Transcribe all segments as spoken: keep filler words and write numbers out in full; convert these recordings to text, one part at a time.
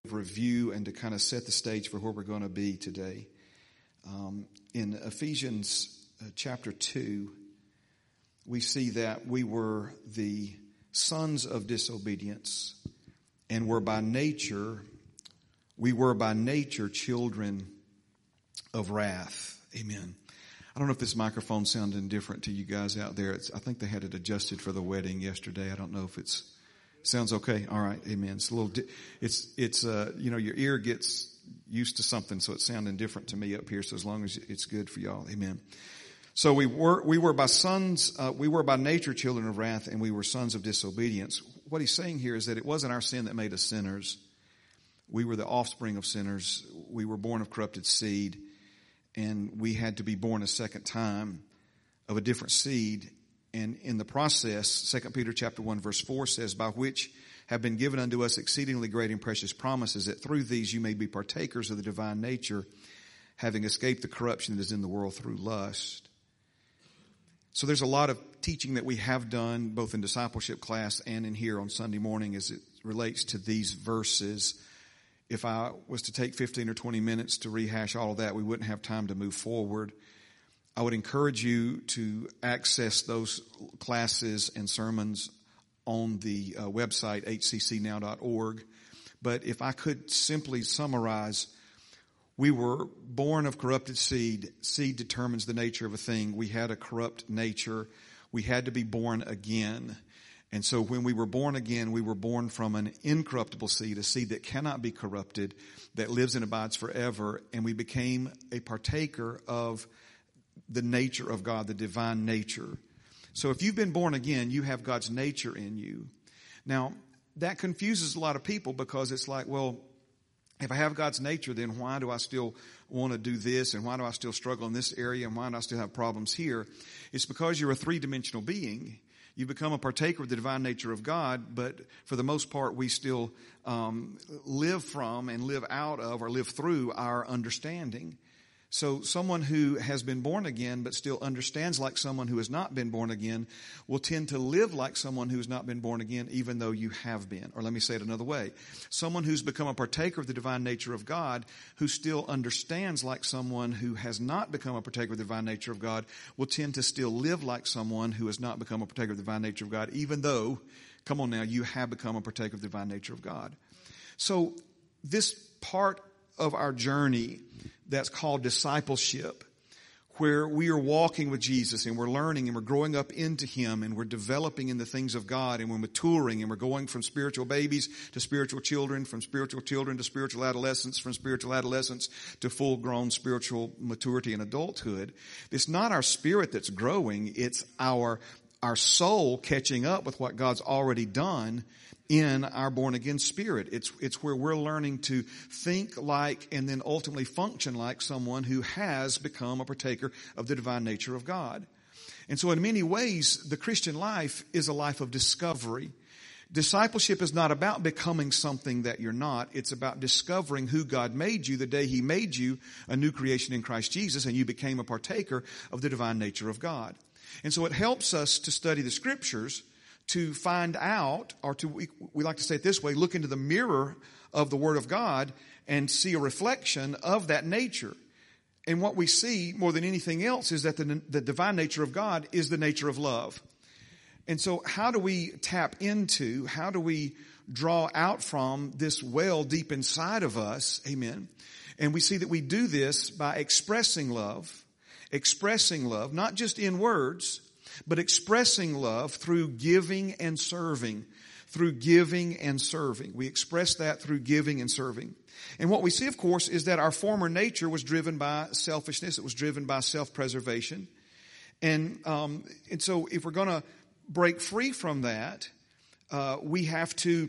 review and to kind of set the stage for where we're going to be today. Um, in Ephesians uh, chapter two, we see that we were the sons of disobedience and were by nature, we were by nature children of wrath. Amen. I don't know if this microphone sounded different to you guys out there. It's, I think they had it adjusted for the wedding yesterday. I don't know if it's sounds okay. All right. Amen. It's a little, di- it's, it's, uh, you know, your ear gets used to something. So it's sounding different to me up here. So as long as it's good for y'all. Amen. So we were, we were by sons, uh, we were by nature children of wrath, and we were sons of disobedience. What he's saying here is that it wasn't our sin that made us sinners. We were the offspring of sinners. We were born of corrupted seed, and we had to be born a second time of a different seed. And in the process, Second Peter chapter one verse four says, by which have been given unto us exceedingly great and precious promises, that through these you may be partakers of the divine nature, having escaped the corruption that is in the world through lust. So there's a lot of teaching that we have done, both in discipleship class and in here on Sunday morning, as it relates to these verses. If I was to take fifteen or twenty minutes to rehash all of that, we wouldn't have time to move forward. I would encourage you to access those classes and sermons on the uh, website, h c c now dot org. But if I could simply summarize, we were born of corrupted seed. Seed determines the nature of a thing. We had a corrupt nature. We had to be born again. And so when we were born again, we were born from an incorruptible seed, a seed that cannot be corrupted, that lives and abides forever. And we became a partaker of the nature of God, the divine nature. So if you've been born again, you have God's nature in you. Now, that confuses a lot of people, because it's like, well, if I have God's nature, then why do I still want to do this? And why do I still struggle in this area? And why do I still have problems here? It's because you're a three-dimensional being. You become a partaker of the divine nature of God, but for the most part, we still um, live from and live out of or live through our understanding. So someone who has been born again but still understands like someone who has not been born again will tend to live like someone who has not been born again, even though you have been. Or let me say it another way. Someone who's become a partaker of the divine nature of God, who still understands like someone who has not become a partaker of the divine nature of God, will tend to still live like someone who has not become a partaker of the divine nature of God, even though, come on now, you have become a partaker of the divine nature of God. So this part of our journey that's called discipleship, where we are walking with Jesus and we're learning and we're growing up into Him and we're developing in the things of God and we're maturing and we're going from spiritual babies to spiritual children, from spiritual children to spiritual adolescence, from spiritual adolescence to full-grown spiritual maturity and adulthood. It's not our spirit that's growing, it's our our soul catching up with what God's already done in our born-again spirit. It's, it's where we're learning to think like and then ultimately function like someone who has become a partaker of the divine nature of God. And so in many ways, the Christian life is a life of discovery. Discipleship is not about becoming something that you're not. It's about discovering who God made you the day He made you a new creation in Christ Jesus, and you became a partaker of the divine nature of God. And so it helps us to study the Scriptures to find out, or to, we, we like to say it this way, look into the mirror of the Word of God and see a reflection of that nature. And what we see more than anything else is that the, the divine nature of God is the nature of love. And so how do we tap into, how do we draw out from this well deep inside of us? Amen. And we see that we do this by expressing love, expressing love, not just in words, but expressing love through giving and serving, through giving and serving. We express that through giving and serving. And what we see, of course, is that our former nature was driven by selfishness. It was driven by self-preservation. And, um, and so if we're going to break free from that, uh, we have to,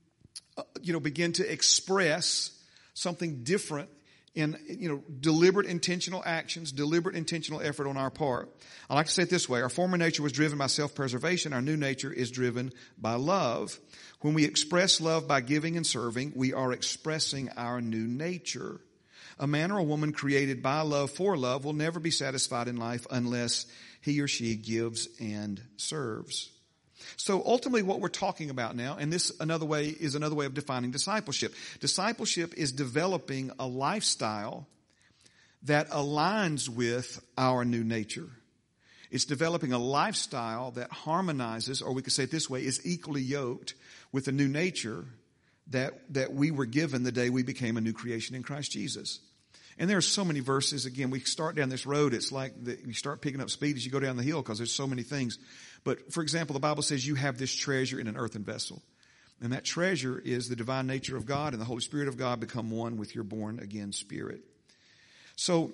uh, you know, begin to express something different in, you know, deliberate intentional actions, deliberate intentional effort on our part. I like to say it this way. Our former nature was driven by self-preservation. Our new nature is driven by love. When we express love by giving and serving, we are expressing our new nature. A man or a woman created by love for love will never be satisfied in life unless he or she gives and serves. So ultimately what we're talking about now, and this another way is another way of defining discipleship. Discipleship is developing a lifestyle that aligns with our new nature. It's developing a lifestyle that harmonizes, or we could say it this way, is equally yoked with the new nature that, that we were given the day we became a new creation in Christ Jesus. And there are so many verses. Again, we start down this road. It's like the, you start picking up speed as you go down the hill because there's so many things. But for example, the Bible says you have this treasure in an earthen vessel. And that treasure is the divine nature of God, and the Holy Spirit of God become one with your born again spirit. So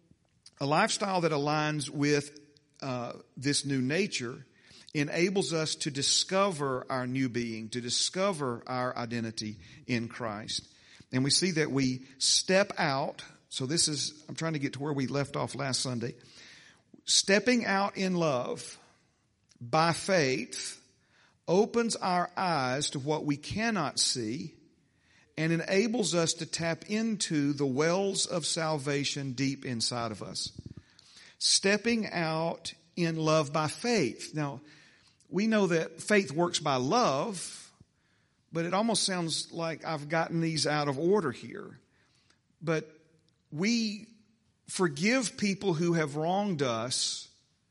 a lifestyle that aligns with uh, this new nature enables us to discover our new being, to discover our identity in Christ. And we see that we step out. So this is, I'm trying to get to where we left off last Sunday. Stepping out in love by faith opens our eyes to what we cannot see and enables us to tap into the wells of salvation deep inside of us. Stepping out in love by faith. Now, we know that faith works by love, but it almost sounds like I've gotten these out of order here. But we forgive people who have wronged us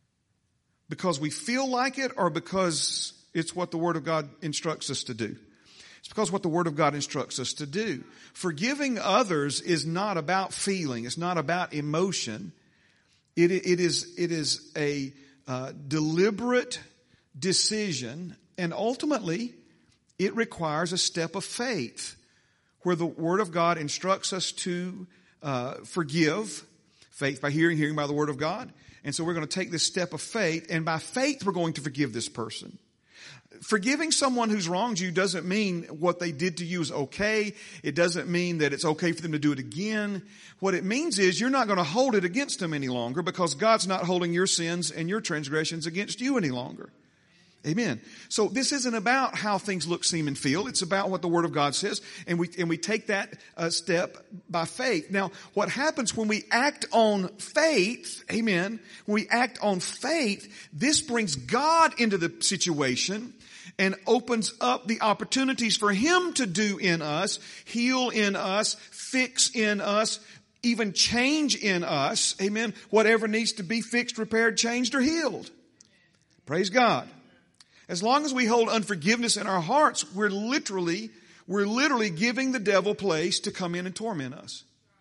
because we feel like it or because it's what the Word of God instructs us to do. It's because what the Word of God instructs us to do. Forgiving others is not about feeling. It's not about emotion. It, it is, it is a uh, deliberate decision, and ultimately it requires a step of faith where the Word of God instructs us to uh, forgive. Faith by hearing, hearing by the Word of God. And so we're going to take this step of faith, and by faith we're going to forgive this person. Forgiving someone who's wronged you doesn't mean what they did to you is okay. It doesn't mean that it's okay for them to do it again. What it means is you're not going to hold it against them any longer because God's not holding your sins and your transgressions against you any longer. Amen. So this isn't about how things look, seem, and feel. It's about what the Word of God says, and we and we take that uh, step by faith. Now, what happens when we act on faith, amen, when we act on faith, this brings God into the situation and opens up the opportunities for Him to do in us, heal in us, fix in us, even change in us, amen, whatever needs to be fixed, repaired, changed, or healed. Praise God. As long as we hold unforgiveness in our hearts, we're literally, we're literally giving the devil place to come in and torment us.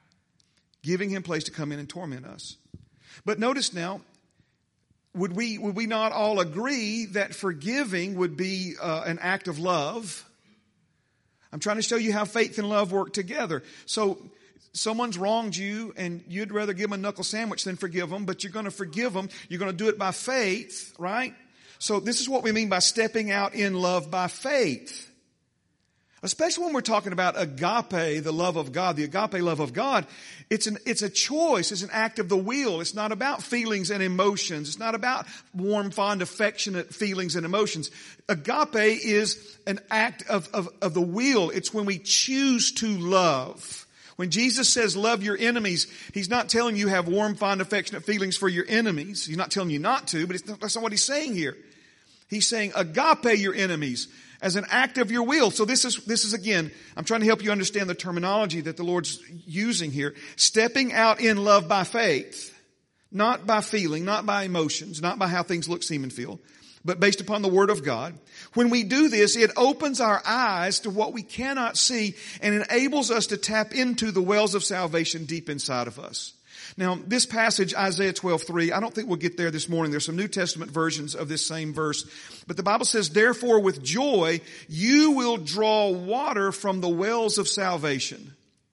Giving him place to come in and torment us. But notice now, would we, would we not all agree that forgiving would be uh, an act of love? I'm trying to show you how faith and love work together. So, someone's wronged you and you'd rather give them a knuckle sandwich than forgive them, but you're going to forgive them. You're going to do it by faith, right? So this is what we mean by stepping out in love by faith. Especially when we're talking about agape, the love of God, the agape love of God, it's an, it's a choice. It's an act of the will. It's not about feelings and emotions. It's not about warm, fond, affectionate feelings and emotions. Agape is an act of, of, of the will. It's when we choose to love. When Jesus says love your enemies, He's not telling you have warm, fond, affectionate feelings for your enemies. He's not telling you not to, but it's not, that's not what He's saying here. He's saying agape your enemies as an act of your will. So this is, this is again, I'm trying to help you understand the terminology that the Lord's using here. Stepping out in love by faith, not by feeling, not by emotions, not by how things look, seem, and feel, but based upon the Word of God. When we do this, it opens our eyes to what we cannot see and enables us to tap into the wells of salvation deep inside of us. Now, this passage, Isaiah twelve three, I don't think we'll get there this morning. There's some New Testament versions of this same verse. But the Bible says, therefore with joy, you will draw water from the wells of salvation.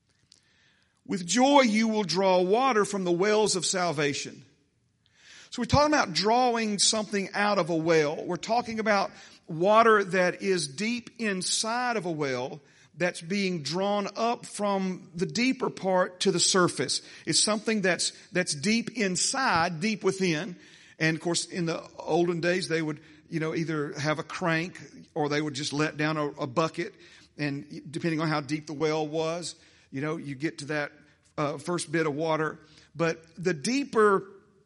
With joy, you will draw water from the wells of salvation. So we're talking about drawing something out of a well. We're talking about water that is deep inside of a well that's being drawn up from the deeper part to the surface. It's something that's, that's deep inside, deep within. And of course, in the olden days, they would, you know, either have a crank or they would just let down a, a bucket. And depending on how deep the well was, you know, you get to that uh, first bit of water. But the deeper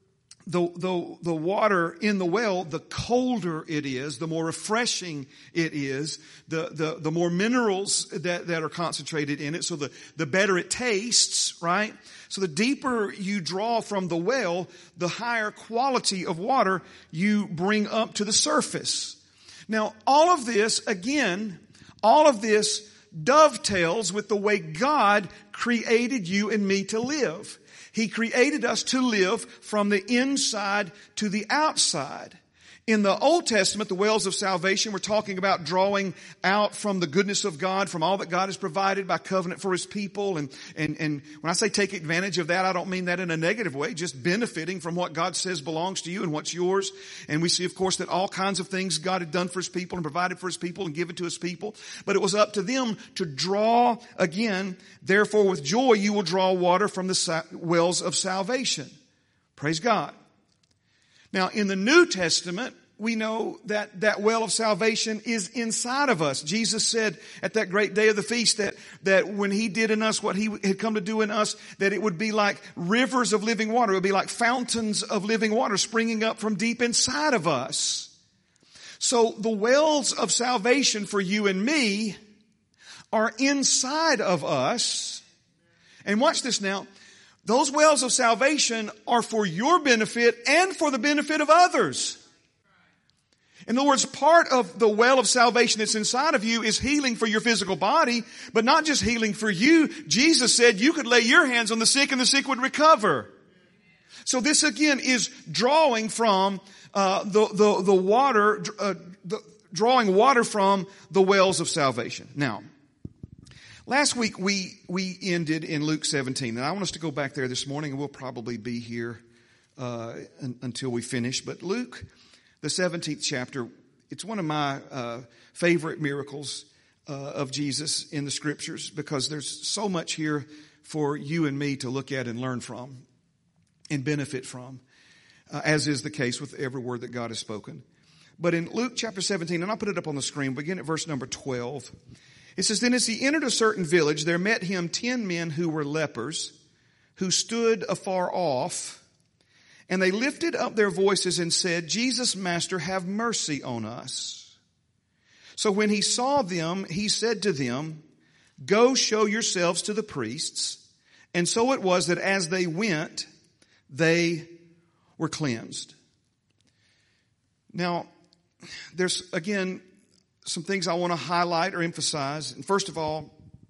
the, the, the water in the well, the colder it is, the more refreshing it is, the, the, the more minerals that, that are concentrated in it, so the, the better it tastes, right? So the deeper you draw from the well, the higher quality of water you bring up to the surface. Now, all of this, again, all of this dovetails with the way God created you and me to live. He created us to live from the inside to the outside. In the Old Testament, the wells of salvation, we're talking about drawing out from the goodness of God, from all that God has provided by covenant for His people. And, and, and when I say take advantage of that, I don't mean that in a negative way, just benefiting from what God says belongs to you and what's yours. And we see, of course, that all kinds of things God had done for His people and provided for His people and given to His people. But it was up to them to draw again. Therefore, with joy, you will draw water from the wells of salvation. Praise God. Now, in the New Testament, we know that that well of salvation is inside of us. Jesus said at that great day of the feast that, that when He did in us what He had come to do in us, that it would be like rivers of living water. It would be like fountains of living water springing up from deep inside of us. So the wells of salvation for you and me are inside of us. And watch this now. Those wells of salvation are for your benefit and for the benefit of others. In other words, part of the well of salvation that's inside of you is healing for your physical body, but not just healing for you. Jesus said you could lay your hands on the sick and the sick would recover. So this again is drawing from uh, the, the, the water, uh, the, drawing water from the wells of salvation. Now, last week we we ended in Luke seventeen, and I want us to go back there this morning, and we'll probably be here uh, un, until we finish. But Luke, the seventeenth chapter, it's one of my uh, favorite miracles uh, of Jesus in the Scriptures, because there's so much here for you and me to look at and learn from and benefit from, uh, as is the case with every word that God has spoken. But in Luke chapter seventeen, and I'll put it up on the screen, begin at verse number twelve. It says, "Then as he entered a certain village, there met him ten men who were lepers, who stood afar off, and they lifted up their voices and said, 'Jesus, Master, have mercy on us.' So when he saw them, he said to them, 'Go show yourselves to the priests.' And so it was that as they went, they were cleansed." Now, there's, again, some things I want to highlight or emphasize. And first of all,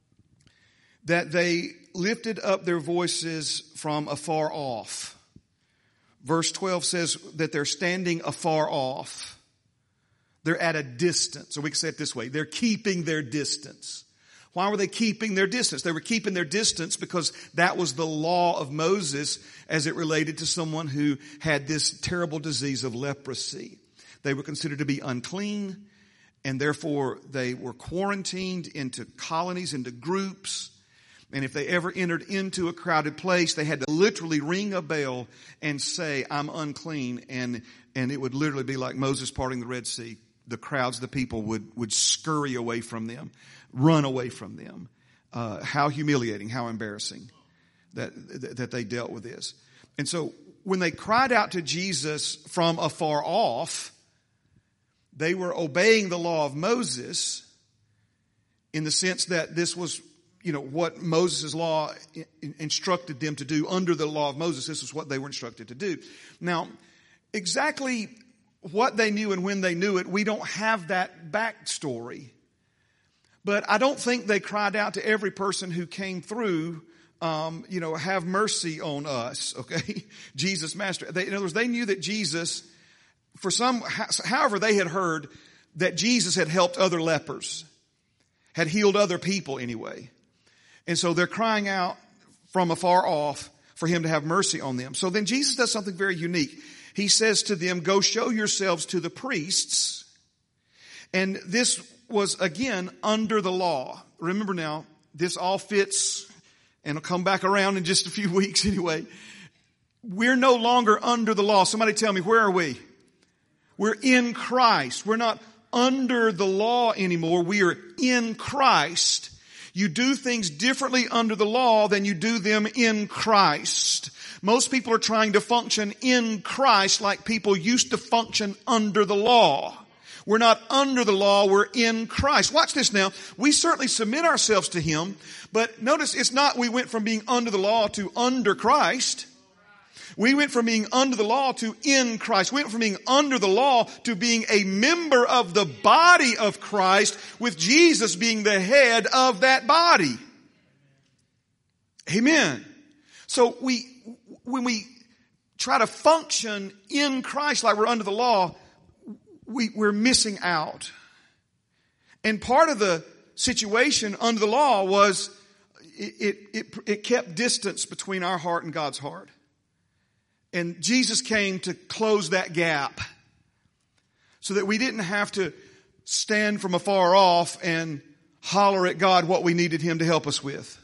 that they lifted up their voices from afar off. Verse twelve says that they're standing afar off. They're at a distance. Or we can say it this way. They're keeping their distance. Why were they keeping their distance? They were keeping their distance because that was the law of Moses as it related to someone who had this terrible disease of leprosy. They were considered to be unclean, and therefore they were quarantined into colonies, into groups. And if they ever entered into a crowded place, they had to literally ring a bell and say, "I'm unclean." And, and it would literally be like Moses parting the Red Sea. The crowds, the people would, would scurry away from them, run away from them. Uh, how humiliating, how embarrassing that, that they dealt with this. And so when they cried out to Jesus from afar off, they were obeying the law of Moses in the sense that this was, you know, what Moses' law instructed them to do. Under the law of Moses, this is what they were instructed to do. Now, exactly what they knew and when they knew it, we don't have that backstory. But I don't think they cried out to every person who came through, um, you know, "Have mercy on us," okay? Jesus, Master. They, in other words, they knew that Jesus, for some, however they had heard that Jesus had helped other lepers, had healed other people anyway. And so they're crying out from afar off for Him to have mercy on them. So then Jesus does something very unique. He says to them, "Go show yourselves to the priests." And this was, again, under the law. Remember now, this all fits, and it'll come back around in just a few weeks anyway. We're no longer under the law. Somebody tell me, where are we? We're in Christ. We're not under the law anymore. We are in Christ. You do things differently under the law than you do them in Christ. Most people are trying to function in Christ like people used to function under the law. We're not under the law, we're in Christ. Watch this now. We certainly submit ourselves to Him, but notice it's not we went from being under the law to under Christ. We went from being under the law to in Christ. We went from being under the law to being a member of the body of Christ, with Jesus being the head of that body. Amen. So we, when we try to function in Christ like we're under the law, we, we're missing out. And part of the situation under the law was it, it, it, it kept distance between our heart and God's heart. And Jesus came to close that gap so that we didn't have to stand from afar off and holler at God what we needed Him to help us with.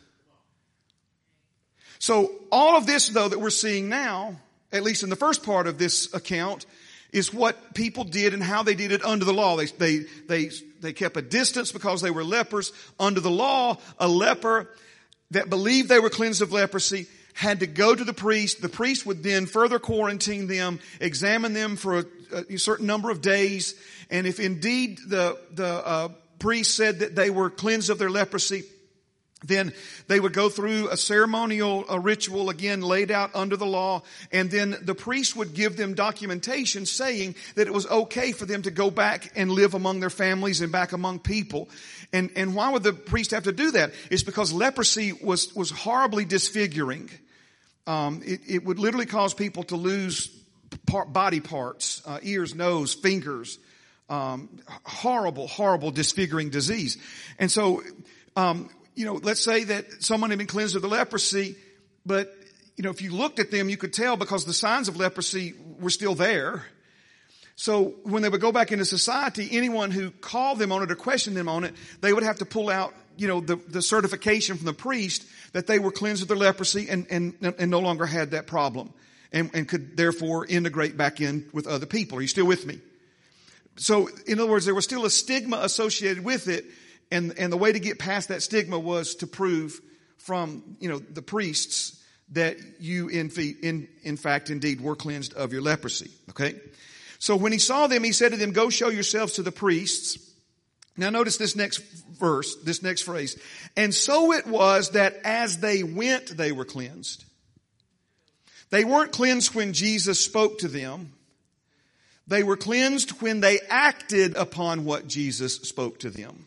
So all of this, though, that we're seeing now, at least in the first part of this account, is what people did and how they did it under the law. They, they, they, they kept a distance because they were lepers. Under the law, a leper that believed they were cleansed of leprosy had to go to the priest. The priest would then further quarantine them, examine them for a, a certain number of days. And if indeed the, the, uh, priest said that they were cleansed of their leprosy, then they would go through a ceremonial a ritual, again laid out under the law, and then the priest would give them documentation saying that it was okay for them to go back and live among their families and back among people. And, and why would the priest have to do that? It's because leprosy was, was horribly disfiguring. Um, it, it would literally cause people to lose part, body parts, uh, ears, nose, fingers, um, horrible, horrible disfiguring disease. And so, um, you know, let's say that someone had been cleansed of the leprosy, but, you know, if you looked at them, you could tell because the signs of leprosy were still there. So when they would go back into society, anyone who called them on it or questioned them on it, they would have to pull out, you know, the, the certification from the priest that they were cleansed of their leprosy and, and, and no longer had that problem and, and could therefore integrate back in with other people. Are you still with me? So in other words, there was still a stigma associated with it. And, and the way to get past that stigma was to prove from, you know, the priests that you in, in, in fact indeed were cleansed of your leprosy. Okay. So when he saw them, he said to them, go show yourselves to the priests. Now notice this next verse, this next phrase. And so it was that as they went, they were cleansed. They weren't cleansed when Jesus spoke to them. They were cleansed when they acted upon what Jesus spoke to them.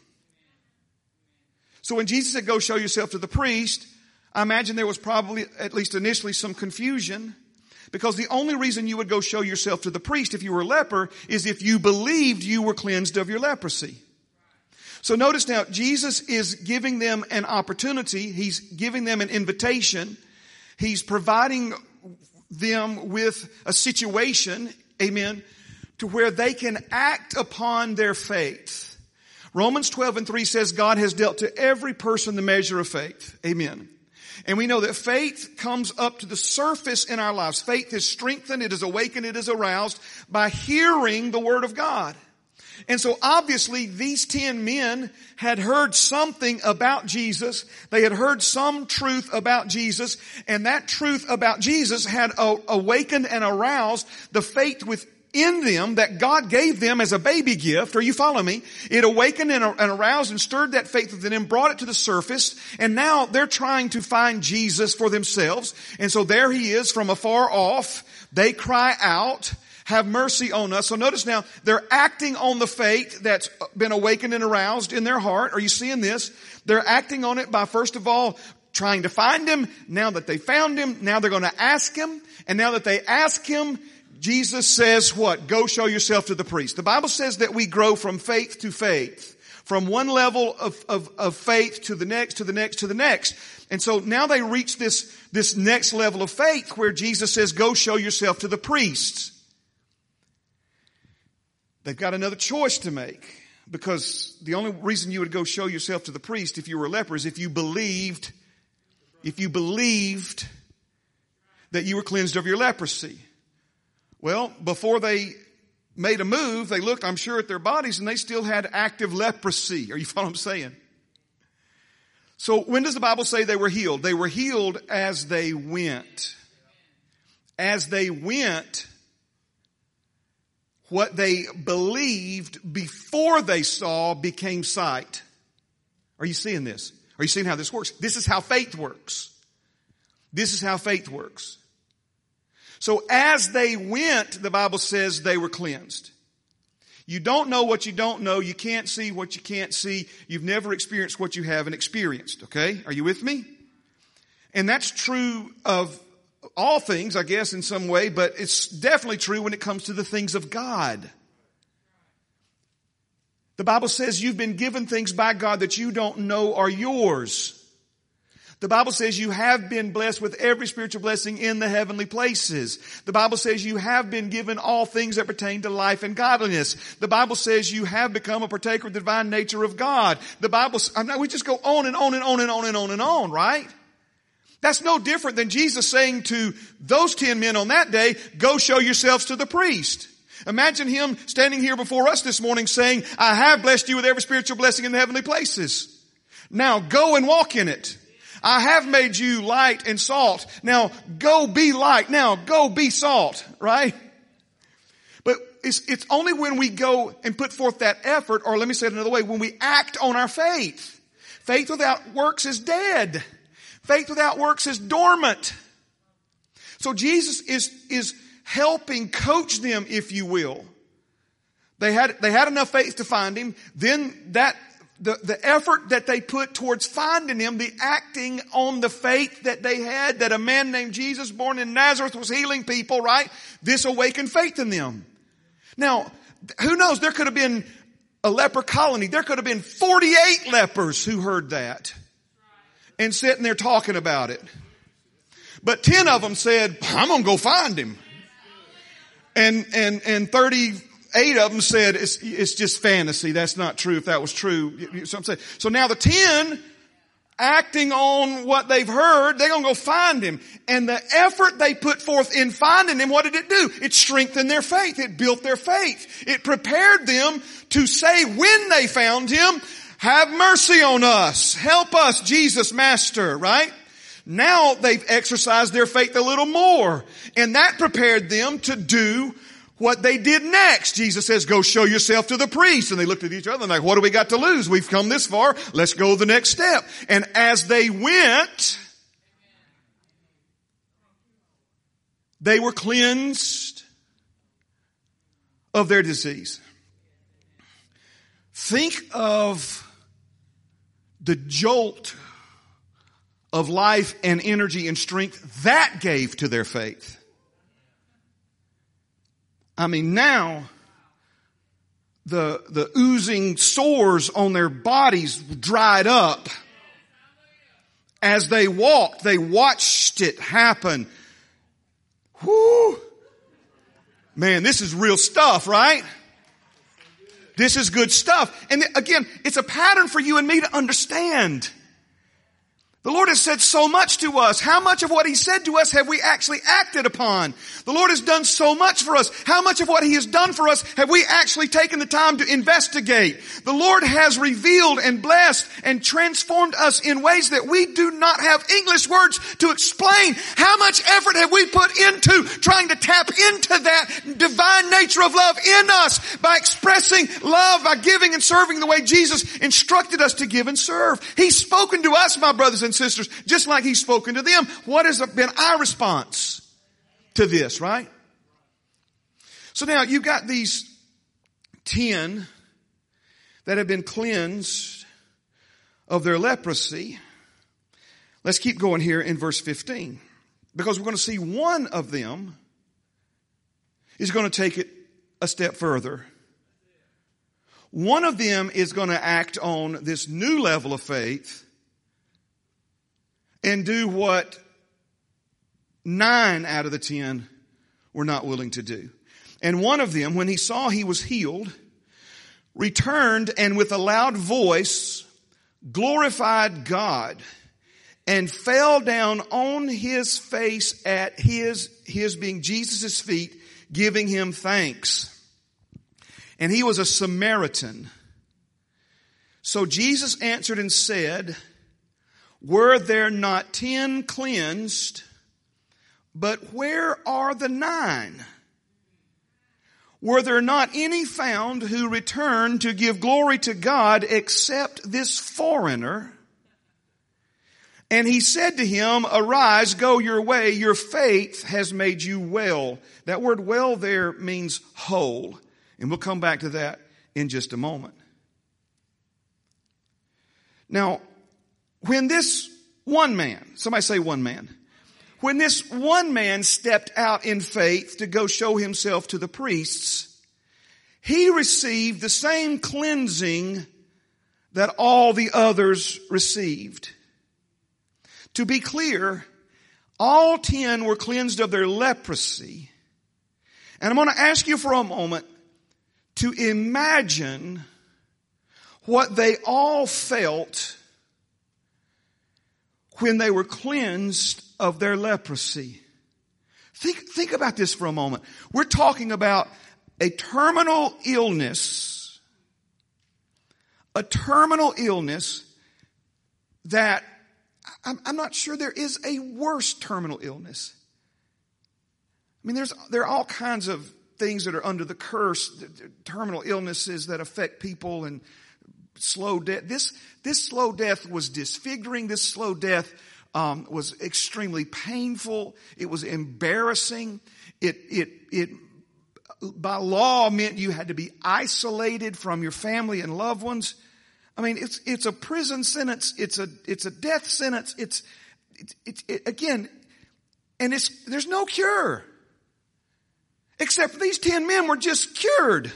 So when Jesus said, go show yourself to the priest, I imagine there was probably, at least initially, some confusion. Because the only reason you would go show yourself to the priest if you were a leper is if you believed you were cleansed of your leprosy. So notice now, Jesus is giving them an opportunity. He's giving them an invitation. He's providing them with a situation, amen, to where they can act upon their faith. Romans twelve and three says God has dealt to every person the measure of faith. Amen. And we know that faith comes up to the surface in our lives. Faith is strengthened, it is awakened, it is aroused by hearing the Word of God. And so obviously these ten men had heard something about Jesus. They had heard some truth about Jesus. And that truth about Jesus had awakened and aroused the faith within in them that God gave them as a baby gift. Are you following me? It awakened and aroused and stirred that faith within them, brought it to the surface, and now they're trying to find Jesus for themselves. And so there he is from afar off. They cry out, have mercy on us. So notice now, they're acting on the faith that's been awakened and aroused in their heart. Are you seeing this? They're acting on it by, first of all, trying to find him. Now that they found him, now they're going to ask him. And now that they ask him, Jesus says what? Go show yourself to the priest. The Bible says that we grow from faith to faith. From one level of, of, of faith to the next, to the next, to the next. And so now they reach this, this next level of faith where Jesus says, go show yourself to the priests. They've got another choice to make, because the only reason you would go show yourself to the priest if you were a leper is if you believed, if you believed that you were cleansed of your leprosy. Well, before they made a move, they looked, I'm sure, at their bodies, and they still had active leprosy. Are you following what I'm saying? So when does the Bible say they were healed? They were healed as they went. as they went, what they believed before they saw became sight. Are you seeing this? Are you seeing how this works? This is how faith works. This is how faith works. So as they went, the Bible says they were cleansed. You don't know what you don't know. You can't see what you can't see. You've never experienced what you haven't experienced. Okay? Are you with me? And that's true of all things, I guess, in some way, but it's definitely true when it comes to the things of God. The Bible says you've been given things by God that you don't know are yours. The Bible says you have been blessed with every spiritual blessing in the heavenly places. The Bible says you have been given all things that pertain to life and godliness. The Bible says you have become a partaker of the divine nature of God. The Bible, I mean, we just go on and on and on and on and on and on, right? That's no different than Jesus saying to those ten men on that day, go show yourselves to the priest. Imagine him standing here before us this morning saying, I have blessed you with every spiritual blessing in the heavenly places. Now go and walk in it. I have made you light and salt. Now go be light. Now go be salt, right? But it's, it's only when we go and put forth that effort, or let me say it another way, when we act on our faith. Faith without works is dead. Faith without works is dormant. So Jesus is, is helping coach them, if you will. They had, they had enough faith to find him. Then that, the, the effort that they put towards finding him, the acting on the faith that they had, that a man named Jesus born in Nazareth was healing people, right? This awakened faith in them. Now, who knows? There could have been a leper colony. There could have been forty-eight lepers who heard that and sitting there talking about it. But ten of them said, I'm going to go find him. And, and, and thirty-eight of them said, it's, it's just fantasy. That's not true. If that was true. So, I'm saying, so now the ten, acting on what they've heard, they're going to go find him. And the effort they put forth in finding him, what did it do? It strengthened their faith. It built their faith. It prepared them to say when they found him, have mercy on us. Help us, Jesus, Master, right? Now they've exercised their faith a little more. And that prepared them to do what they did next. Jesus says, go show yourself to the priest. And they looked at each other and like, what do we got to lose? We've come this far. Let's go the next step. And as they went, they were cleansed of their disease. Think of the jolt of life and energy and strength that gave to their faith. I mean, now the, the oozing sores on their bodies dried up. As they walked, they watched it happen. Whoo! Man, this is real stuff, right? This is good stuff. And again, it's a pattern for you and me to understand. The Lord has said so much to us. How much of what He said to us have we actually acted upon? The Lord has done so much for us. How much of what He has done for us have we actually taken the time to investigate? The Lord has revealed and blessed and transformed us in ways that we do not have English words to explain. How much effort have we put into trying to tap into that divine nature of love in us by expressing love, by giving and serving the way Jesus instructed us to give and serve? He's spoken to us, my brothers and sisters, just like He's spoken to them. What has been our response to this, right? So now you've got these ten that have been cleansed of their leprosy. Let's keep going here in verse fifteen, because we're going to see one of them is going to take it a step further. One of them is going to act on this new level of faith and do what nine out of the ten were not willing to do. And one of them, when he saw he was healed, returned and with a loud voice glorified God and fell down on his face at his, his being Jesus' feet, giving him thanks. And he was a Samaritan. So Jesus answered and said, were there not ten cleansed? But where are the nine? Were there not any found who returned to give glory to God except this foreigner? And he said to him, arise, go your way. Your faith has made you well. That word well there means whole. And we'll come back to that in just a moment. Now, when this one man, somebody say one man. When this one man stepped out in faith to go show himself to the priests, he received the same cleansing that all the others received. To be clear, all ten were cleansed of their leprosy. And I'm going to ask you for a moment to imagine what they all felt when they were cleansed of their leprosy. Think, think about this for a moment. We're talking about a terminal illness, a terminal illness that I'm, I'm not sure there is a worse terminal illness. I mean, there's, there are all kinds of things that are under the curse, terminal illnesses that affect people and slow death. This, this slow death was disfiguring. This slow death um, was extremely painful. It was embarrassing. It, it, it, by law meant you had to be isolated from your family and loved ones. I mean, it's, it's a prison sentence. It's a, it's a death sentence. It's, it's, it's it, again, and it's, there's no cure. Except these ten men were just cured.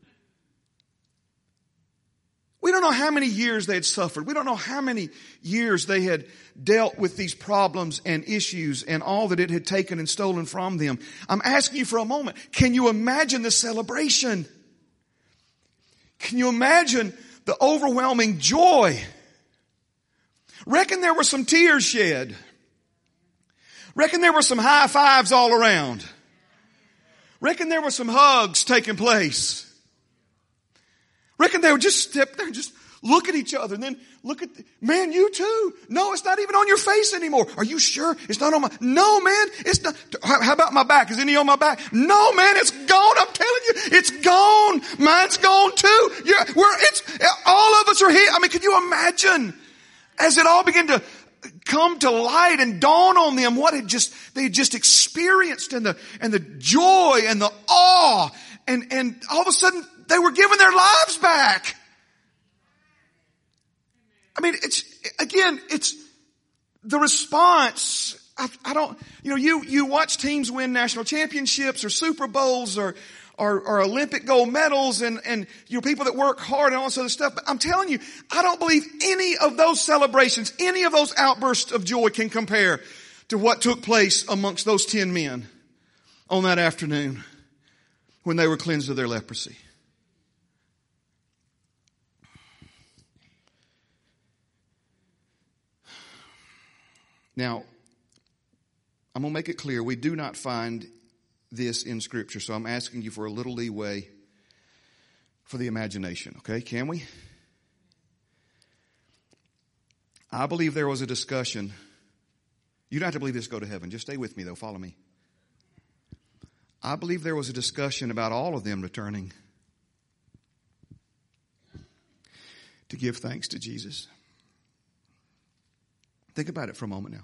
We don't know how many years they had suffered. We don't know how many years they had dealt with these problems and issues and all that it had taken and stolen from them. I'm asking you for a moment. Can you imagine the celebration? Can you imagine the overwhelming joy? Reckon there were some tears shed. Reckon there were some high fives all around. Reckon there were some hugs taking place. Reckon they would just step there and just look at each other and then look at, the, man, you too. No, it's not even on your face anymore. Are you sure? It's not on my, no, man, it's not. How, how about my back? Is any on my back? No, man, it's gone. I'm telling you, it's gone. Mine's gone too. Yeah, we're, it's, all of us are here. I mean, can you imagine as it all began to come to light and dawn on them what had just, they had just experienced and the, and the joy and the awe and, and all of a sudden they were giving their lives back. I mean, it's, again, it's the response. I, I don't, you know, you, you watch teams win national championships or Super Bowls or, or, or Olympic gold medals and, and, you know, people that work hard and all this other stuff. But I'm telling you, I don't believe any of those celebrations, any of those outbursts of joy can compare to what took place amongst those ten men on that afternoon when they were cleansed of their leprosy. Now, I'm going to make it clear, we do not find this in Scripture, so I'm asking you for a little leeway for the imagination, okay? Can we? I believe there was a discussion. You don't have to believe this to go to heaven. Just stay with me, though. Follow me. I believe there was a discussion about all of them returning to give thanks to Jesus. Think about it for a moment now.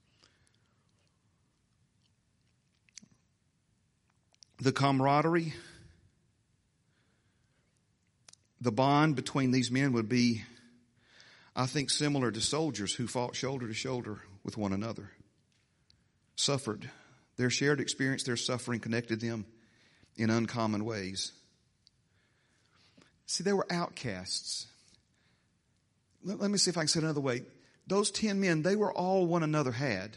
The camaraderie, the bond between these men would be, I think, similar to soldiers who fought shoulder to shoulder with one another, suffered. Their shared experience, their suffering connected them in uncommon ways. See, they were outcasts. Let, let me see if I can say it another way. Those ten men, they were all one another had.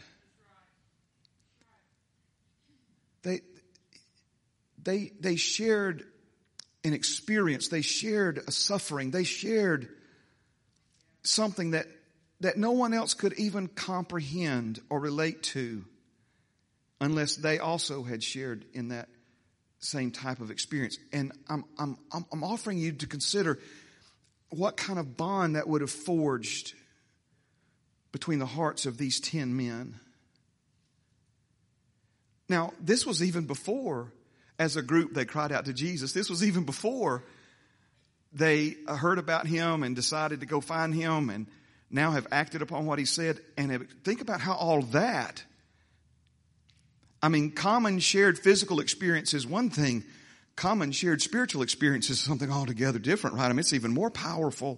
They, they, they shared an experience. They shared a suffering. They shared something that, that no one else could even comprehend or relate to unless they also had shared in that same type of experience. And I'm, I'm, I'm offering you to consider what kind of bond that would have forged between the hearts of these ten men. Now, this was even before, as a group, they cried out to Jesus. This was even before they heard about him and decided to go find him and now have acted upon what he said. And have, think about how all that, I mean, common shared physical experience is one thing. Common shared spiritual experience is something altogether different, right? I mean, it's even more powerful.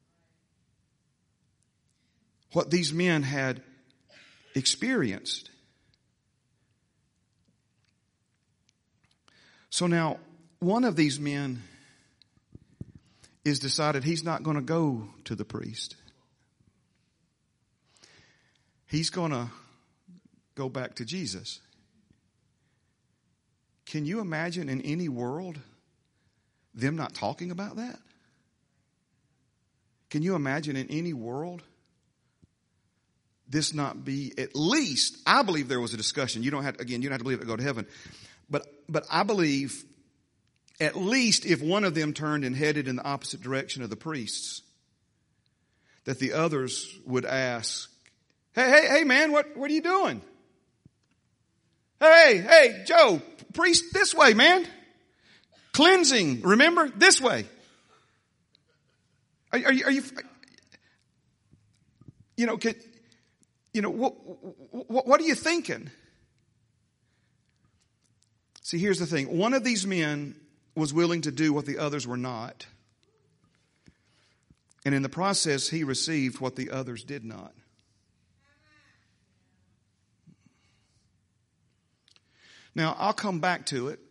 What these men had experienced. So now, one of these men is decided he's not going to go to the priest. He's going to go back to Jesus. Can you imagine in any world them not talking about that? Can you imagine in any world this not be at least, I believe there was a discussion. You don't have, again, you don't have to believe it to go to heaven. But, but I believe at least if one of them turned and headed in the opposite direction of the priests, that the others would ask, hey, hey, hey man, what, what are you doing? Hey, hey, Joe, priest, this way, man. Cleansing, remember? This way. Are, are you, are you, you know, can, you know, what, what, what are you thinking? See, here's the thing. One of these men was willing to do what the others were not. And in the process, he received what the others did not. Now, I'll come back to it.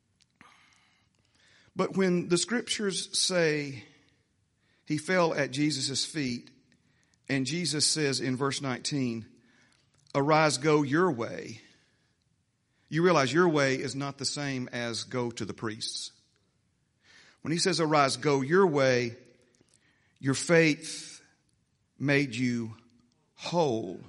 But when the scriptures say he fell at Jesus' feet, and Jesus says in verse nineteen, arise, go your way. You realize your way is not the same as go to the priests. When he says arise, go your way, your faith made you whole.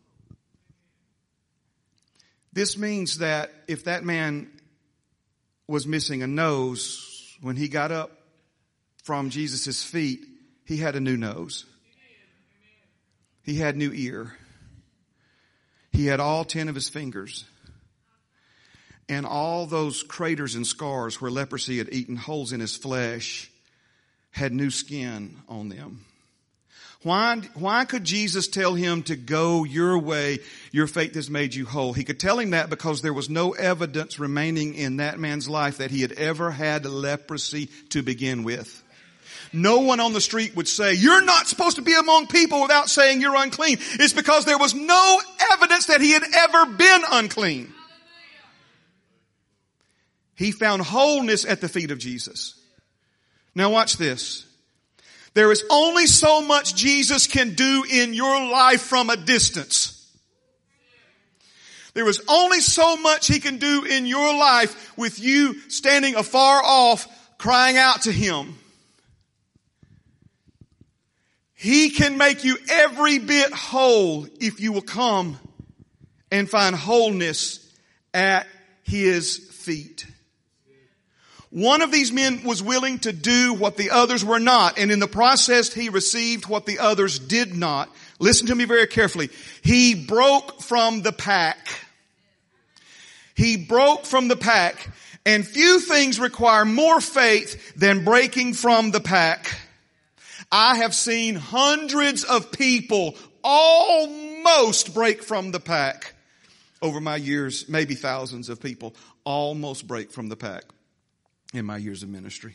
This means that if that man was missing a nose, when he got up from Jesus' feet, he had a new nose. He had new ear. He had all ten of his fingers. And all those craters and scars where leprosy had eaten holes in his flesh had new skin on them. Why, why could Jesus tell him to go your way? Your faith has made you whole. He could tell him that because there was no evidence remaining in that man's life that he had ever had leprosy to begin with. No one on the street would say, you're not supposed to be among people without saying you're unclean. It's because there was no evidence that he had ever been unclean. He found wholeness at the feet of Jesus. Now watch this. There is only so much Jesus can do in your life from a distance. There is only so much he can do in your life with you standing afar off, crying out to him. He can make you every bit whole if you will come and find wholeness at his feet. One of these men was willing to do what the others were not, and in the process he received what the others did not. Listen to me very carefully. He broke from the pack. He broke from the pack, and few things require more faith than breaking from the pack. I have seen hundreds of people almost break from the pack over my years, maybe thousands of people almost break from the pack in my years of ministry.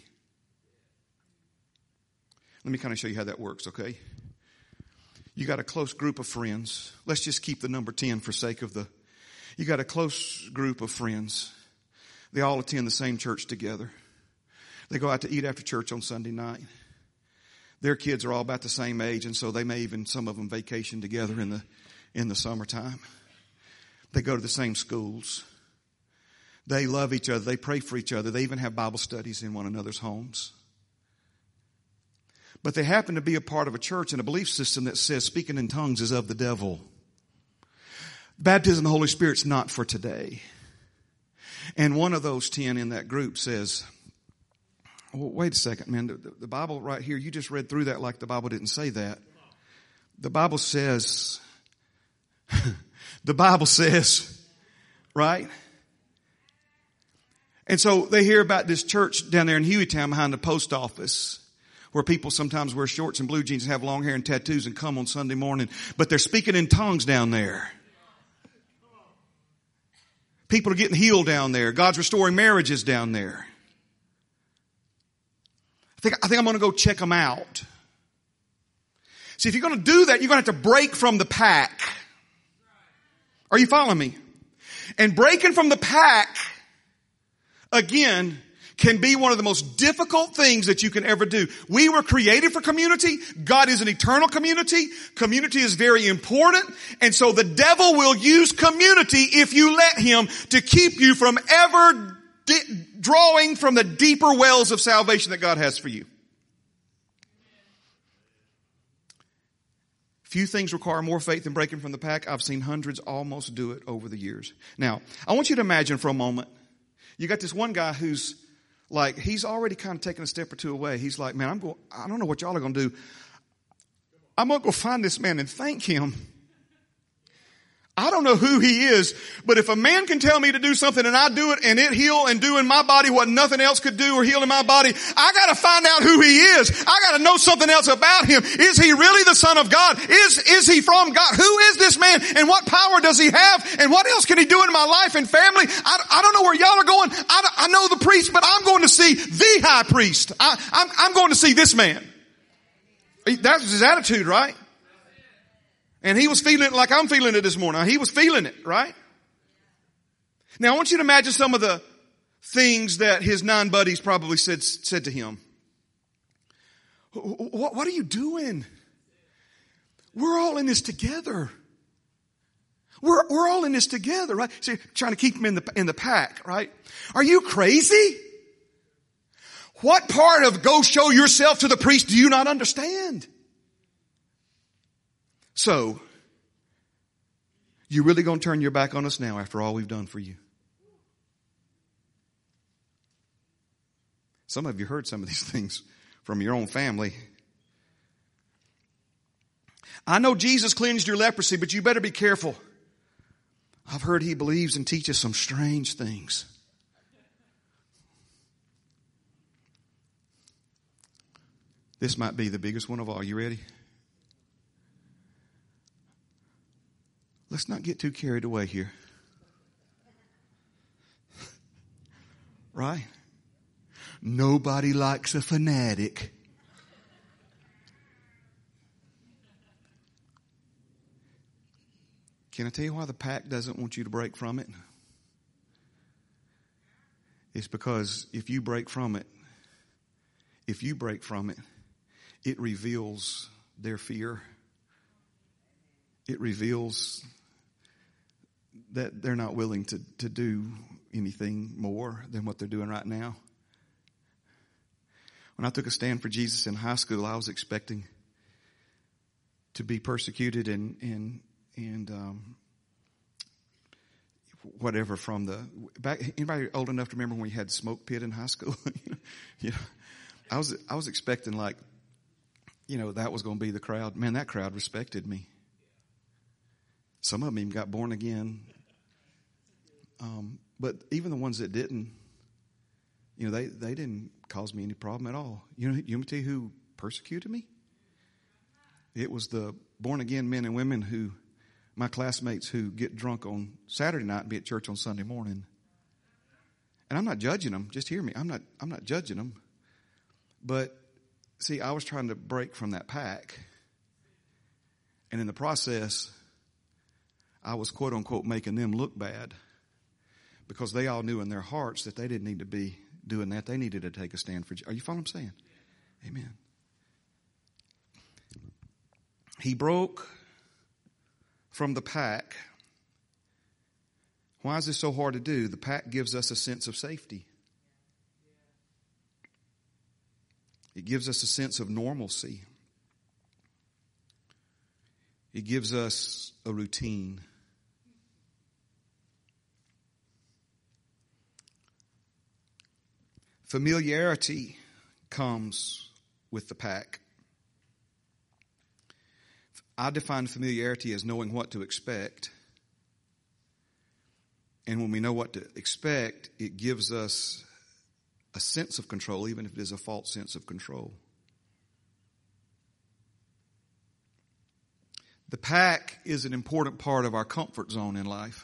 Let me kind of show you how that works, okay? You got a close group of friends. Let's just keep the number ten for sake of the, you got a close group of friends. They all attend the same church together. They go out to eat after church on Sunday night. Their kids are all about the same age, and so they may even, some of them vacation together in the, in the summertime. They go to the same schools. They love each other. They pray for each other. They even have Bible studies in one another's homes. But they happen to be a part of a church and a belief system that says speaking in tongues is of the devil. Baptism of the Holy Spirit's not for today. And one of those ten in that group says, well, wait a second, man. The, the Bible right here, you just read through that like the Bible didn't say that. The Bible says, the Bible says, right? And so they hear about this church down there in Hueytown behind the post office, where people sometimes wear shorts and blue jeans and have long hair and tattoos and come on Sunday morning, but they're speaking in tongues down there. People are getting healed down there. God's restoring marriages down there. I think, I think I'm going to go check them out. See, if you're going to do that, you're going to have to break from the pack. Are you following me? And breaking from the pack, again, can be one of the most difficult things that you can ever do. We were created for community. God is an eternal community. Community is very important. And so the devil will use community, if you let him, to keep you from ever di- drawing from the deeper wells of salvation that God has for you. Few things require more faith than breaking from the pack. I've seen hundreds almost do it over the years. Now, I want you to imagine for a moment, you got this one guy who's like, he's already kind of taken a step or two away. He's like, man, I'm going, I don't know what y'all are going to do. I'm going to go find this man and thank him. I don't know who he is, but if a man can tell me to do something and I do it and it heal and do in my body what nothing else could do or heal in my body, I got to find out who he is. I got to know something else about him. Is he really the Son of God? Is, is he from God? Who is this man and what power does he have? And what else can he do in my life and family? I, I don't know where y'all are going. I, I know the priest, but I'm going to see the high priest. I, I'm, I'm going to see this man. That was his attitude, right? And he was feeling it like I'm feeling it this morning. He was feeling it, right? Now I want you to imagine some of the things that his nine buddies probably said, said to him. What, what are you doing? We're all in this together. We're, we're all in this together, right? So you're trying to keep him in the, in the pack, right? Are you crazy? What part of go show yourself to the priest do you not understand? So, you really going to turn your back on us now after all we've done for you? Some of you heard some of these things from your own family. I know Jesus cleansed your leprosy, but you better be careful. I've heard he believes and teaches some strange things. This might be the biggest one of all. You ready? Let's not get too carried away here. Right? Nobody likes a fanatic. Can I tell you why the pack doesn't want you to break from it? It's because if you break from it, if you break from it, it reveals their fear. It reveals that they're not willing to, to do anything more than what they're doing right now. When I took a stand for Jesus in high school, I was expecting to be persecuted and and and um, whatever from the back. Anybody old enough to remember when we had the smoke pit in high school? you know, I was I was expecting like, you know, that was going to be the crowd. Man, that crowd respected me. Some of them even got born again. Um, but even the ones that didn't, you know, they, they didn't cause me any problem at all. You know, you want me to tell you who persecuted me? It was the born again men and women who, my classmates who get drunk on Saturday night and be at church on Sunday morning. And I'm not judging them. Just hear me. I'm not, I'm not judging them. But see, I was trying to break from that pack. And in the process, I was quote unquote making them look bad because they all knew in their hearts that they didn't need to be doing that. They needed to take a stand for. Are you following what I'm saying? Amen. He broke from the pack. Why is this so hard to do? The pack gives us a sense of safety. It gives us a sense of normalcy. It gives us a routine. Familiarity comes with the pack. I define familiarity as knowing what to expect And when we know what to expect, it gives us a sense of control, even if it is a false sense of control. The pack is an important part of our comfort zone in life.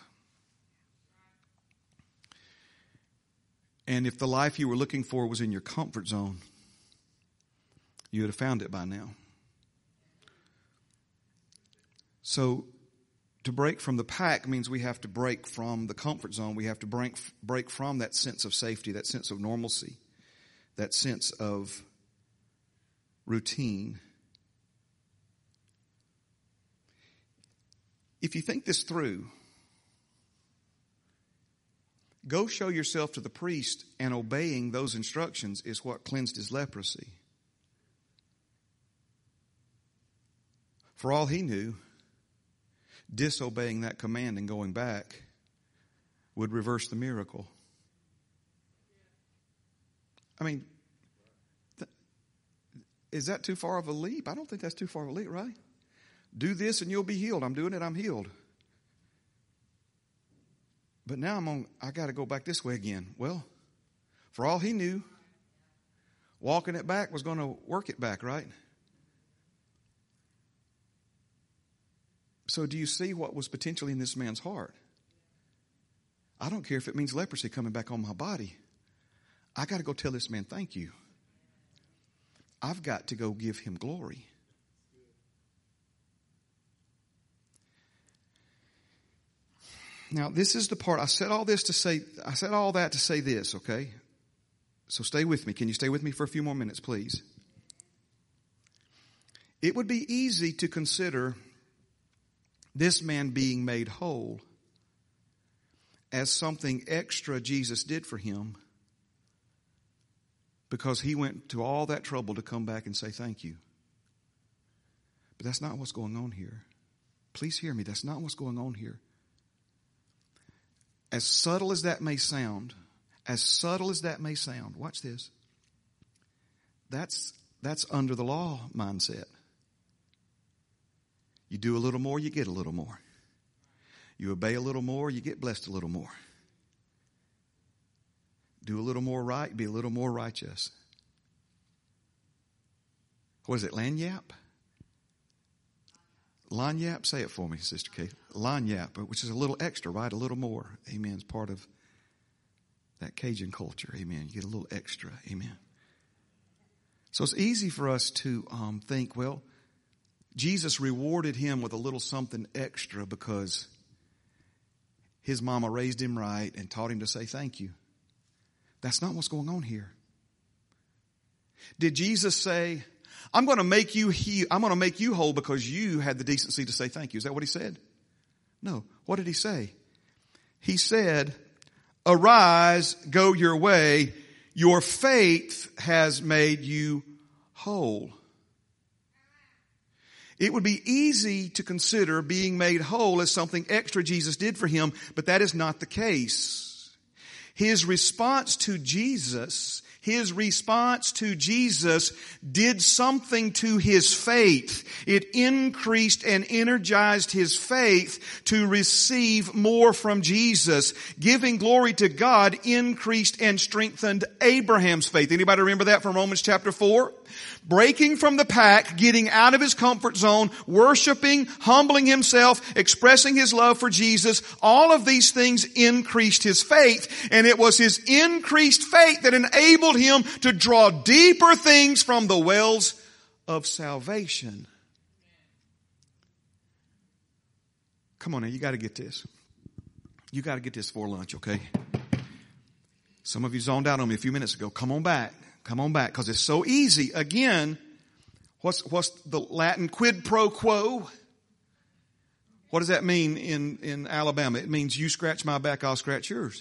And if the life you were looking for was in your comfort zone, you would have found it by now. So to break from the pack means we have to break from the comfort zone. We have to break, break from that sense of safety, that sense of normalcy, that sense of routine. If you think this through, go show yourself to the priest, and obeying those instructions is what cleansed his leprosy. For all he knew, disobeying that command and going back would reverse the miracle. I mean, th- is that too far of a leap? I don't think that's too far of a leap, right? Do this and you'll be healed. I'm doing it, I'm healed. But now I'm on, I got to go back this way again. Well, for all he knew, walking it back was going to work it back, right? So do you see what was potentially in this man's heart? I don't care if it means leprosy coming back on my body. I got to go tell this man thank you. I've got to go give him glory. Now, this is the part, I said all this to say, I said all that to say this, okay? So stay with me. Can you stay with me for a few more minutes, please? It would be easy to consider this man being made whole as something extra Jesus did for him because he went to all that trouble to come back and say thank you. But that's not what's going on here. Please hear me. That's not what's going on here. As subtle as that may sound, as subtle as that may sound, watch this. That's, that's under the law mindset. You do a little more, you get a little more. You obey a little more, you get blessed a little more. Do a little more right, be a little more righteous. What is it, lanyap? Lanyap, say it for me, Sister Kate. Lanyap, which is a little extra, right? A little more. Amen. It's part of that Cajun culture. Amen. You get a little extra. Amen. So it's easy for us to um, think, well, Jesus rewarded him with a little something extra because his mama raised him right and taught him to say thank you. That's not what's going on here. Did Jesus say, I'm going to make you heal, I'm going to make you whole because you had the decency to say thank you? Is that what he said? No. What did he say? He said, arise, go your way. Your faith has made you whole. It would be easy to consider being made whole as something extra Jesus did for him, but that is not the case. His response to Jesus, his response to Jesus did something to his faith. It increased and energized his faith to receive more from Jesus. Giving glory to God increased and strengthened Abraham's faith. Anybody remember that from Romans chapter four? Breaking from the pack, getting out of his comfort zone, worshiping, humbling himself, expressing his love for Jesus. All of these things increased his faith, and it was his increased faith that enabled him to draw deeper things from the wells of salvation. Come on now, you got to get this. You got to get this for lunch, okay? Some of you zoned out on me a few minutes ago. Come on back. Come on back, because it's so easy. Again, what's, what's the Latin quid pro quo? What does that mean in, in Alabama? It means you scratch my back, I'll scratch yours.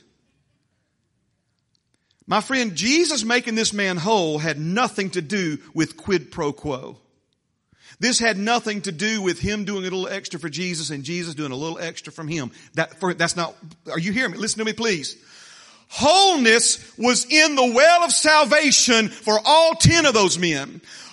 My friend, Jesus making this man whole had nothing to do with quid pro quo. This had nothing to do with him doing a little extra for Jesus and Jesus doing a little extra from him. That, for, that's not, are you hearing me? Listen to me, please. Wholeness was in the well of salvation for all ten of those men.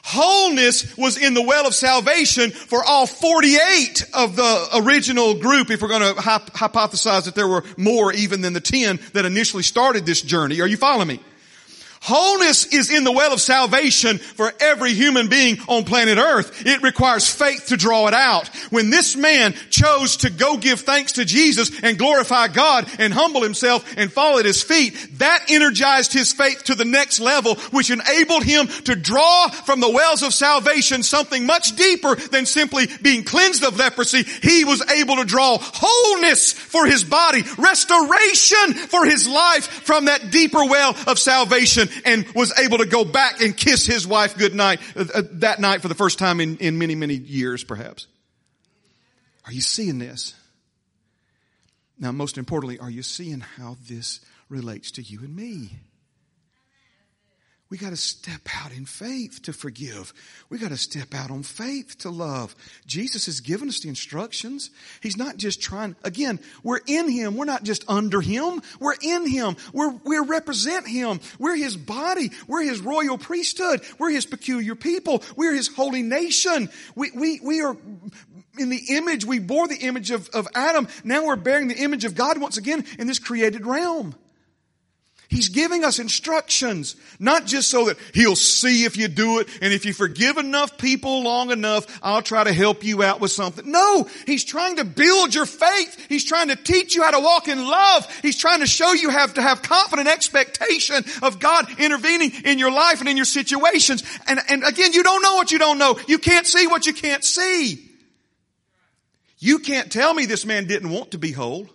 Wholeness was in the well of salvation for all forty-eight of the original group, if we're going to hypothesize that there were more even than the ten that initially started this journey. Are you following me? Wholeness is in the well of salvation for every human being on planet Earth. It requires faith to draw it out. When this man chose to go give thanks to Jesus and glorify God and humble himself and fall at his feet, that energized his faith to the next level, which enabled him to draw from the wells of salvation something much deeper than simply being cleansed of leprosy. He was able to draw wholeness for his body, restoration for his life from that deeper well of salvation, and was able to go back and kiss his wife goodnight uh, that night for the first time in, in many, many years, perhaps. Are you seeing this? Now, most importantly, are you seeing how this relates to you and me? We got to step out in faith to forgive. We got to step out on faith to love. Jesus has given us the instructions. He's not just trying, again, we're in Him. We're not just under Him. We're in Him. We're, we represent Him. We're His body. We're His royal priesthood. We're His peculiar people. We're His holy nation. We, we, we are in the image, we bore the image of, of Adam. Now we're bearing the image of God once again in this created realm. He's giving us instructions, not just so that He'll see if you do it, and if you forgive enough people long enough, I'll try to help you out with something. No, He's trying to build your faith. He's trying to teach you how to walk in love. He's trying to show you how to have confident expectation of God intervening in your life and in your situations. And, and again, you don't know what you don't know. You can't see what you can't see. You can't tell me this man didn't want to be whole.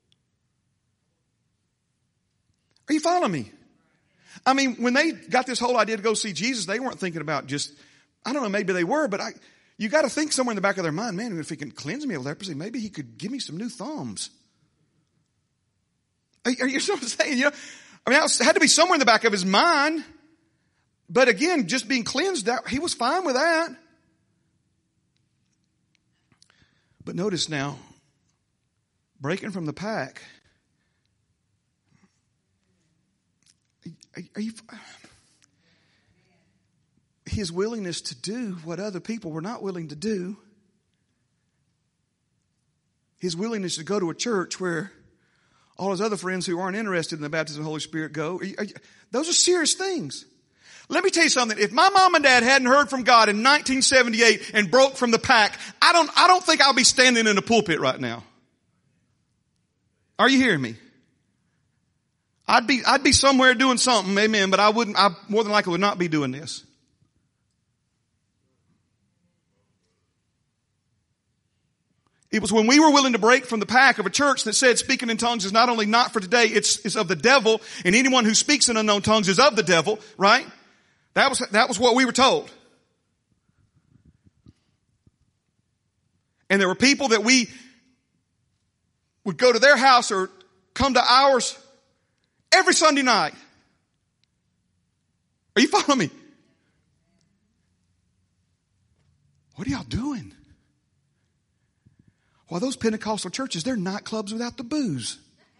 Are you following me? I mean, when they got this whole idea to go see Jesus, they weren't thinking about just, I don't know, maybe they were, but I, you got to think somewhere in the back of their mind, man, if He can cleanse me of leprosy, maybe He could give me some new thumbs. Are, are you know what I'm saying? You know, I mean, it had to be somewhere in the back of his mind. But again, just being cleansed, that, he was fine with that. But notice now, breaking from the pack, Are you, his willingness to do what other people were not willing to do. His willingness to go to a church where all his other friends who aren't interested in the baptism of the Holy Spirit go. Are you, are you, those are serious things. Let me tell you something. If my mom and dad hadn't heard from God in nineteen seventy-eight and broke from the pack, I don't, I don't think I'll be standing in the pulpit right now. Are you hearing me? I'd be, I'd be somewhere doing something, amen, but I wouldn't, I more than likely would not be doing this. It was when we were willing to break from the pack of a church that said speaking in tongues is not only not for today, it's, it's of the devil, and anyone who speaks in unknown tongues is of the devil, right? That was, that was what we were told. And there were people that we would go to their house or come to ours every Sunday night. Are you following me? What are y'all doing? Well, those Pentecostal churches, they're nightclubs without the booze.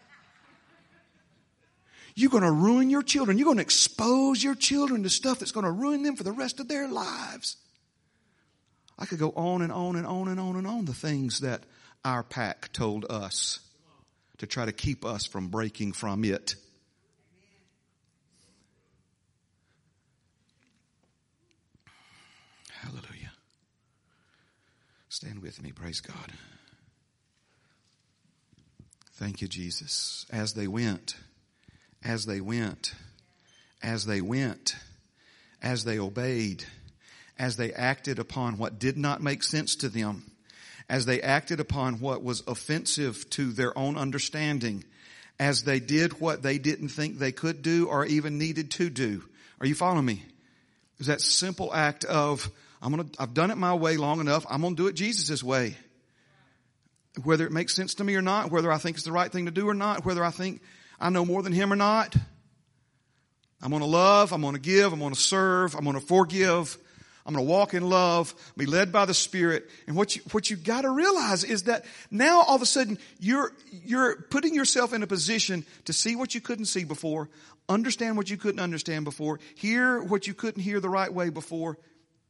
You're going to ruin your children. You're going to expose your children to stuff that's going to ruin them for the rest of their lives. I could go on and on and on and on and on the things that our pack told us to try to keep us from breaking from it. Hallelujah. Stand with me. Praise God. Thank you, Jesus. As they went, as they went, as they went, as they obeyed, as they acted upon what did not make sense to them, as they acted upon what was offensive to their own understanding, as they did what they didn't think they could do or even needed to do. Are you following me? It's that simple act of, I'm gonna, I've done it my way long enough. I'm gonna do it Jesus' way. Whether it makes sense to me or not, whether I think it's the right thing to do or not, whether I think I know more than Him or not. I'm gonna love, I'm gonna give, I'm gonna serve, I'm gonna forgive. I'm going to walk in love, be led by the Spirit. And what you, what you got to realize is that now all of a sudden you're, you're putting yourself in a position to see what you couldn't see before, understand what you couldn't understand before, hear what you couldn't hear the right way before.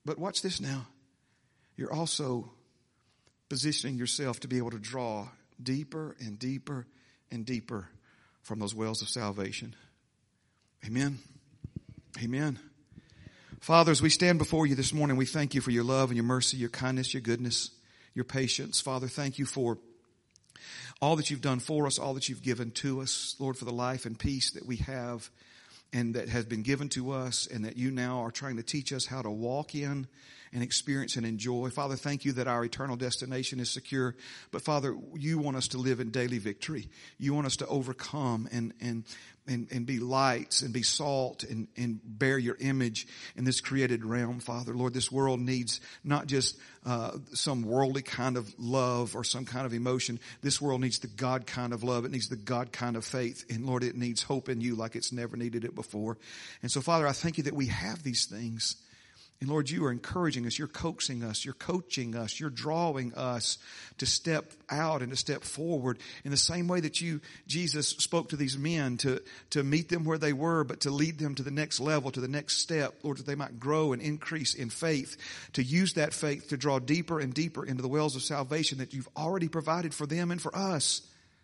But watch this now. You're also positioning yourself to be able to draw deeper and deeper and deeper from those wells of salvation. Amen. Amen. Father, as we stand before you this morning, we thank you for your love and your mercy, your kindness, your goodness, your patience. Father, thank you for all that you've done for us, all that you've given to us. Lord, for the life and peace that we have and that has been given to us and that you now are trying to teach us how to walk in and experience and enjoy. Father, thank you that our eternal destination is secure. But Father, you want us to live in daily victory. You want us to overcome and, and, and, and be lights and be salt and, and bear your image in this created realm, Father. Lord, this world needs not just uh, some worldly kind of love or some kind of emotion. This world needs the God kind of love. It needs the God kind of faith. And Lord, it needs hope in you like it's never needed it before. And so, Father, I thank you that we have these things. And Lord, you are encouraging us, you're coaxing us, you're coaching us, you're drawing us to step out and to step forward in the same way that you, Jesus, spoke to these men to, to meet them where they were, but to lead them to the next level, to the next step, Lord, that they might grow and increase in faith, to use that faith to draw deeper and deeper into the wells of salvation that you've already provided for them and for us.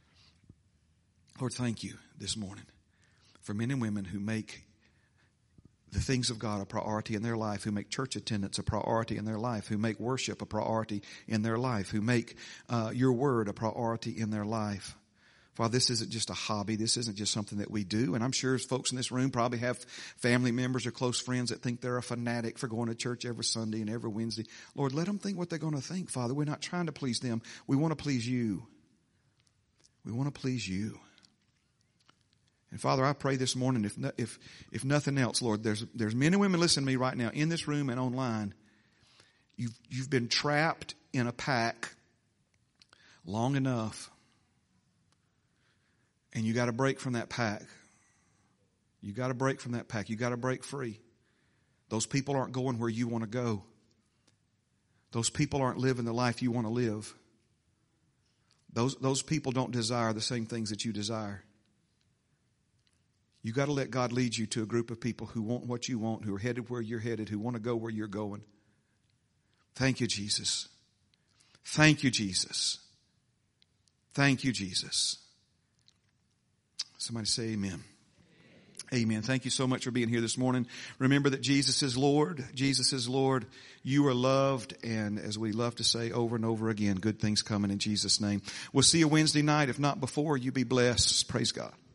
Lord, thank you this morning for men and women who make the things of God a priority in their life, who make church attendance a priority in their life, who make worship a priority in their life, who make uh, your word a priority in their life. Father, this isn't just a hobby. This isn't just something that we do. And I'm sure folks in this room probably have family members or close friends that think they're a fanatic for going to church every Sunday and every Wednesday. Lord, let them think what they're going to think, Father. We're not trying to please them. We want to please you. We want to please you. And Father, I pray this morning, if no, if if nothing else, Lord, there's there's men and women listening to me right now in this room and online. You've you've been trapped in a pack long enough, and you got to break from that pack. You got to break from that pack. You got to break free. Those people aren't going where you want to go. Those people aren't living the life you want to live. Those those people don't desire the same things that you desire. You got to let God lead you to a group of people who want what you want, who are headed where you're headed, who want to go where you're going. Thank you, Jesus. Thank you, Jesus. Thank you, Jesus. Somebody say amen. Amen. Thank you so much for being here this morning. Remember that Jesus is Lord. Jesus is Lord. You are loved. And as we love to say over and over again, good things coming in Jesus' name. We'll see you Wednesday night. If not before, you be blessed. Praise God.